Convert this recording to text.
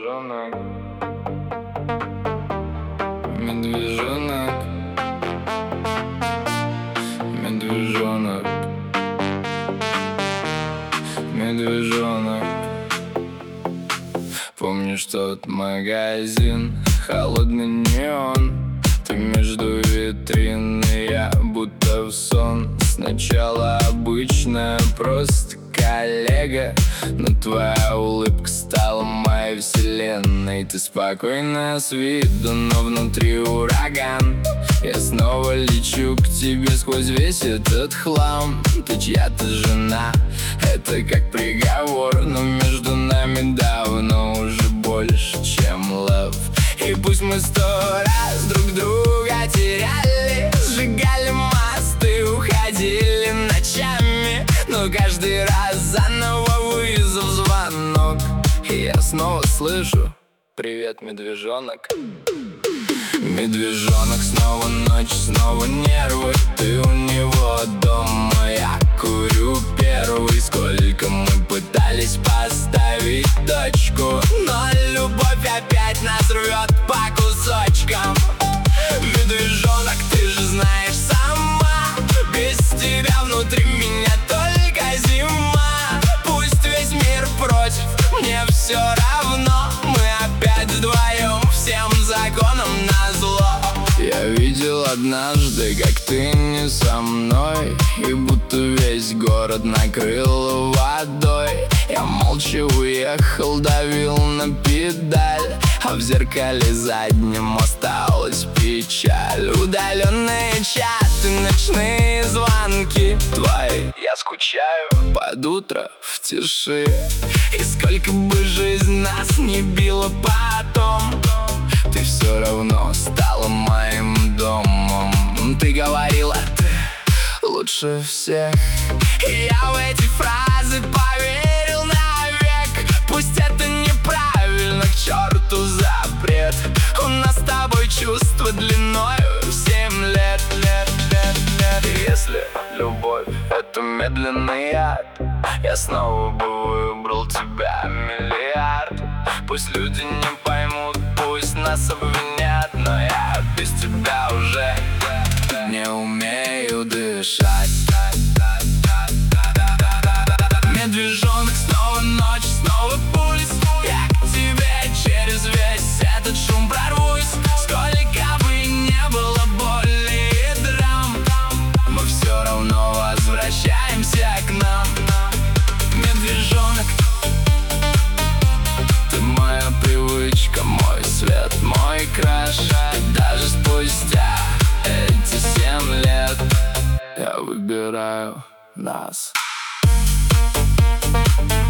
медвежонок, медвежонок, медвежонок, медвежонок. Помнишь тот магазин, холодный неон, ты между витрин и я будто в сон. Сначала обычная, просто коллега, но твоя улыбка стала моей вселенной. Ты спокойная с виду, но внутри ураган. Я снова лечу к тебе сквозь весь этот хлам. Ты чья-то жена, это как приговор, но между нами давно уже больше, чем love. И пусть мы 100 раз друг друга теряли, сжигали мосты, уходили ночами, но каждый раз заново вызов, звонок, и я снова слышу: привет, медвежонок. Медвежонок, снова ночь, снова нервы. Ты у него дома, я курю первый. Сколько мы пытались поставить точку, но любовь опять нас рвет по кусочкам. Медвежонок, ты же знаешь сама, без тебя внутри меня только зима. Пусть весь мир против, мне все равно. Мы опять вдвоем, всем законам назло. Я видел однажды, как ты не со мной, и будто весь город накрыл водой. Я молча уехал, давил на педаль, а в зеркале заднем осталась печаль. Удаленные чаты, ночные звонки твои. Я скучаю под утро в тиши. И сколько бы жизнь нас не била потом, ты все равно стала моим домом. Ты говорила, ты лучше всех, и я в эти фразы поверил навек. Пусть это неправильно, к черту запрет. У нас с тобой чувства длиною 7 лет. И если любовь — это медленный яд, я снова бы выбрал тебя миллиард. Пусть люди не поймут, пусть нас обвинят, но я без тебя уже не умею дышать. Медвежонок, снова ночь, снова пульс. Я к тебе через весь этот шум прорвусь. Сколько бы не было боли и драм, мы все равно возвращаемся к нам. Медвежонок, ты моя привычка, мой свет, мой краш. И даже спустя эти 7 лет я выбираю нас.